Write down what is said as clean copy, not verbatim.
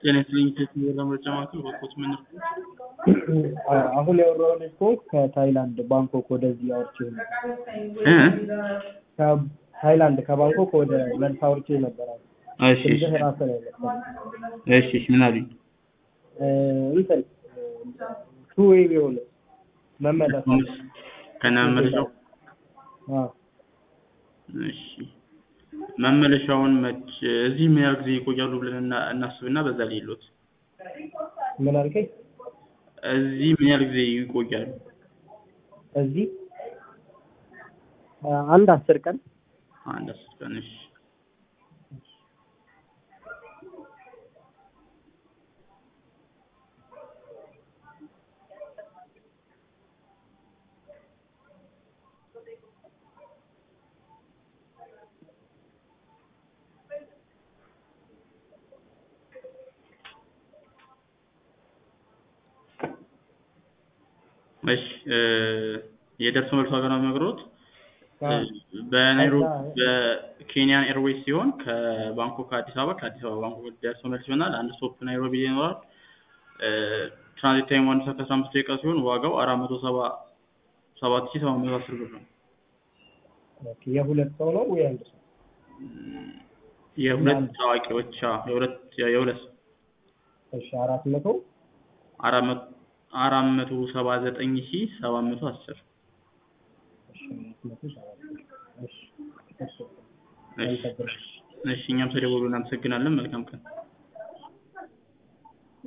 ጤና ይስጥልኝ ከኢትዮጵያ ለምርጫ ማዕከል በኮት ምን ነው? አሁን ያወራሁት እኮ ከታይላንድ ባንኮክ ወደዚህ አውርቼ ነበር። ከታይላንድ ከባንኮክ ወደ መልስ አውርቼ ነበር። እሺ እሺ ምን አሉኝ? እንትን ቱ ዌይ ቢሆን መመለስ ከነመለሻው እሺ መመለሻውን መች እዚህ ምን ያህል ጊዜ ይቆያሉ ብለን እናስብና በዛ ላይ ይሉት ምን አልከኝ? እዚህ ምን ያህል ጊዜ ይቆያሉ? እዚህ አንድ 10 ቀን እሺ እሺ የደርሶ መልስ ዋጋ ነው የሚነግሩት በናይሮቢ በኬንያን ኤርዌይስ ሲሆን ከባንኮክ አዲስ አበባ ከአዲስ አበባ ባንኮክ ደርሶ መልስ ይሆናል። አንድ ስቶፕ ናይሮቢ ይኖራል። ትራንዚት ታይም 1 ሰዓት ከ15 ደቂቃ ሲሆን ዋጋው 477,710 ብር ነው። ኦኬ የሁለት ሰው ነው ወይ አንድ ሰው? የሁለት ታዋቂዎች የሁለት ሰው እሺ 479,710 እሺ እኛም ተደውሎ እናመሰግናለን። መልካም ቀን